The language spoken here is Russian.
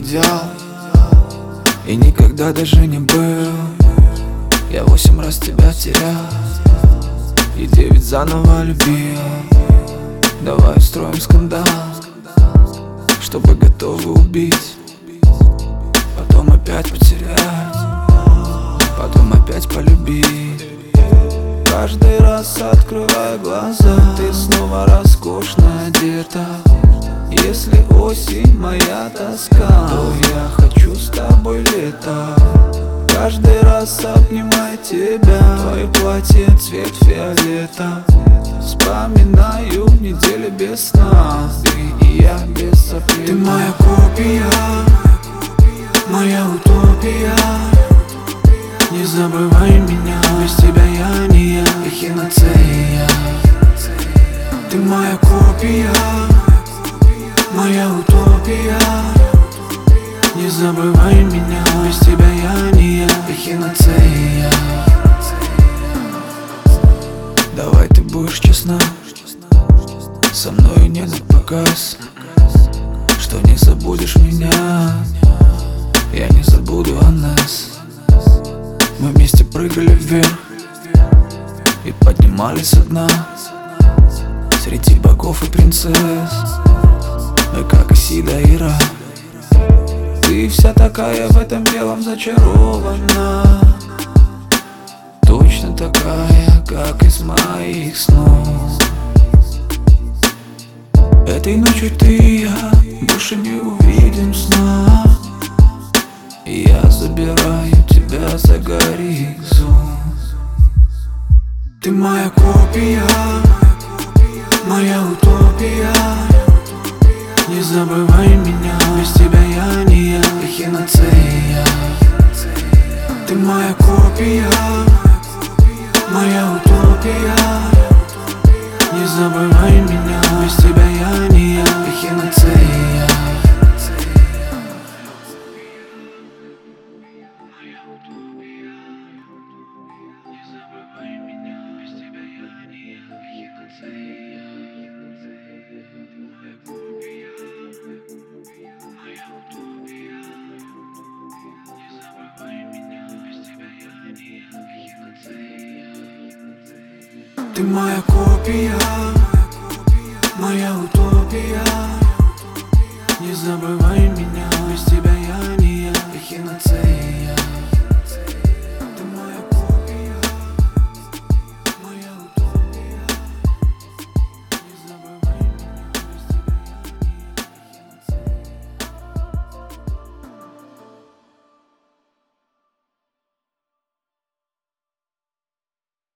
идеал и никогда даже не был. Я 8 раз тебя терял и 9 заново любил. Давай устроим скандал, чтобы готовы убить, потом опять потерять, потом опять полюбить. Каждый раз открывая глаза, ты снова роскошно одета. Если осень моя тоска, то я хочу с тобой лето. Каждый раз обнимая тебя, твое платье цвет фиолета. Вспоминаю недели без сна, ты и я без соплей. Ты моя копия, моя утопия. Не забывай меня, без тебя я не я, эхинацея. Ты моя копия, моя утопия. Не забывай меня, без тебя я не я, эхинацея. Давай ты будешь честна, со мной не напоказ, что не забудешь меня, я не забуду о нас. Мы вместе прыгали вверх и поднимались со дна, среди богов и принцесс мы как Исида и Ра. Ты вся такая в этом белом зачарована, точно такая, как из моих снов. Этой ночью ты и я больше не увидим сна. Я забираю тебя за горизонт. Ты моя копия, моя утопия. Не забывай меня, без тебя я не я, эхинацея. Ты моя копия, моя утопия. Не забывай меня, без тебя я не я, эхинацея. Ты моя копия, моя утопия. Не забывай меня, без тебя